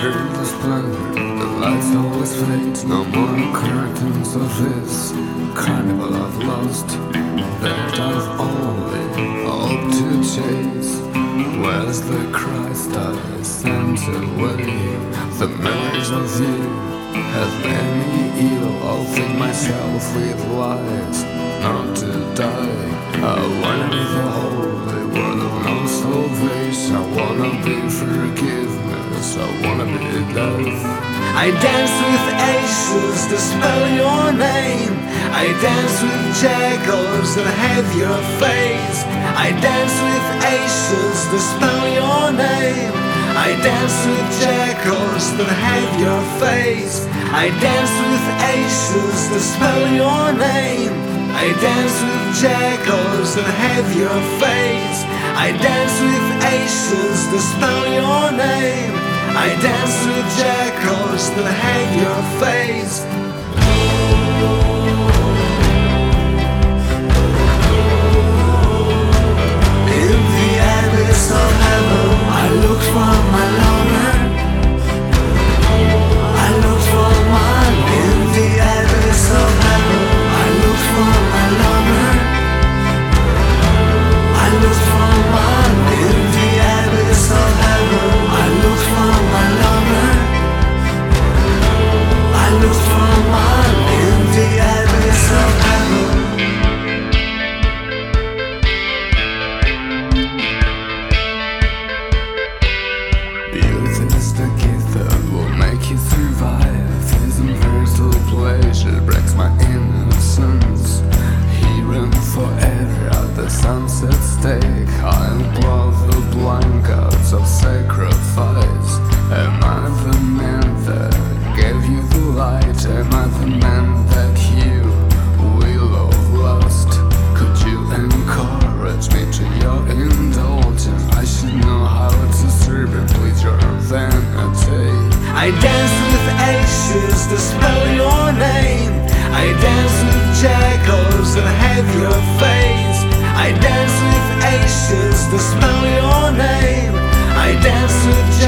through the splendor, the lights always fade. No more curtains of this carnival of lust that I've only hoped to chase. Where's the Christ I sent away? The memories of you have made me ill. I'll feed myself with lies, not to die. I wanna be the holy word of no salvation. I wanna be forgiveness, I wanna be love. I dance with aces to spell your name. I dance with jackals that have your face. I dance with aces to spell your name. I dance with jackals that have your face. I dance with aces to spell your name. I dance with jackals that have your face. I dance with aces to spell your name. I dance with jackals that have your face. In the abyss of heaven, I looked for my lover. I looked for my lover. In the abyss of heaven, I looked for my lover. I looked for my lover. In the abyss of heaven, I looked for my lover. I looked for my lover. In the abyss of heaven. Youth is the gift that will make you survive. This universal pleasure breaks my innocence. Here and forever at the sunset stake, I implore the blankets of sacrifice. Am I the man that gave you the light? Am I the man that you will have lost? Could you encourage me to your indulgence? I should know how to serve it with your vanity. I dance with aces to spell your name. I dance with jackals that have your face. I dance with aces to spell your name. I dance with